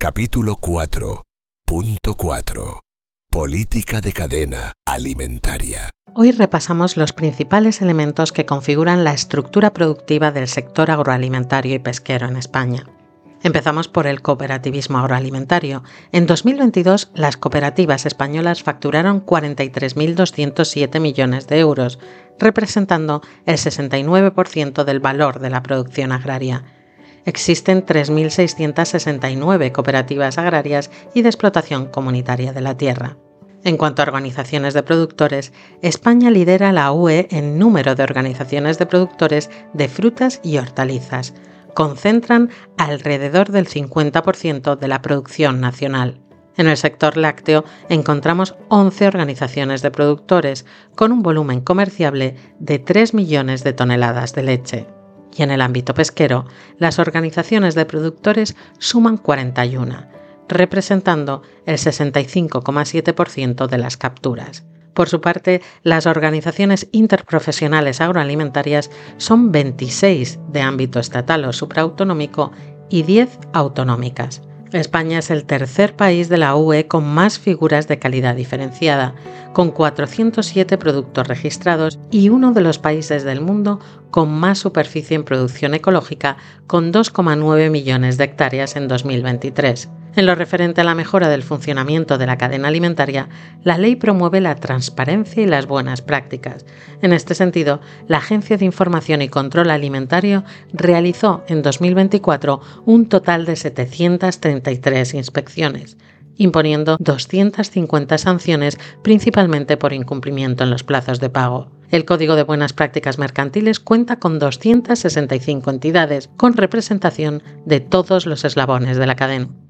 Capítulo 4.4. Política de cadena alimentaria. Hoy repasamos los principales elementos que configuran la estructura productiva del sector agroalimentario y pesquero en España. Empezamos por el cooperativismo agroalimentario. En 2022, las cooperativas españolas facturaron 43.207 millones de euros, representando el 69% del valor de la producción agraria. Existen 3.669 cooperativas agrarias y de explotación comunitaria de la tierra. En cuanto a organizaciones de productores, España lidera la UE en número de organizaciones de productores de frutas y hortalizas. Concentran alrededor del 50% de la producción nacional. En el sector lácteo encontramos 11 organizaciones de productores, con un volumen comerciable de 3 millones de toneladas de leche. Y en el ámbito pesquero, las organizaciones de productores suman 41, representando el 65,7% de las capturas. Por su parte, las organizaciones interprofesionales agroalimentarias son 26 de ámbito estatal o supraautonómico y 10 autonómicas. España es el tercer país de la UE con más figuras de calidad diferenciada, con 407 productos registrados y uno de los países del mundo con más superficie en producción ecológica, con 2,9 millones de hectáreas en 2023. En lo referente a la mejora del funcionamiento de la cadena alimentaria, la ley promueve la transparencia y las buenas prácticas. En este sentido, la Agencia de Información y Control Alimentario realizó en 2024 un total de 733 inspecciones, imponiendo 250 sanciones, principalmente por incumplimiento en los plazos de pago. El Código de Buenas Prácticas Mercantiles cuenta con 265 entidades, con representación de todos los eslabones de la cadena.